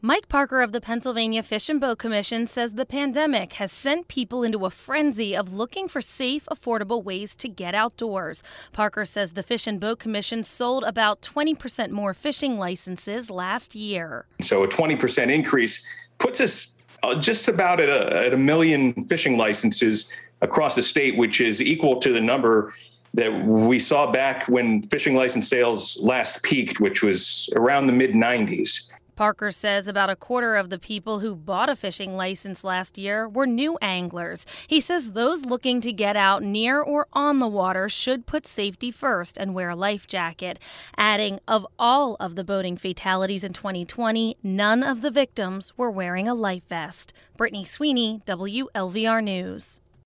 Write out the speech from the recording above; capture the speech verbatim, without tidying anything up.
Mike Parker of the Pennsylvania Fish and Boat Commission says the pandemic has sent people into a frenzy of looking for safe, affordable ways to get outdoors. Parker says the Fish and Boat Commission sold about twenty percent more fishing licenses last year. So a twenty percent increase puts us uh, just about at a, at a million fishing licenses across the state, which is equal to the number that we saw back when fishing license sales last peaked, which was around the mid nineties. Parker says about a quarter of the people who bought a fishing license last year were new anglers. He says those looking to get out near or on the water should put safety first and wear a life jacket. Adding, of all of the boating fatalities in twenty twenty, none of the victims were wearing a life vest. Brittany Sweeney, W L V R News.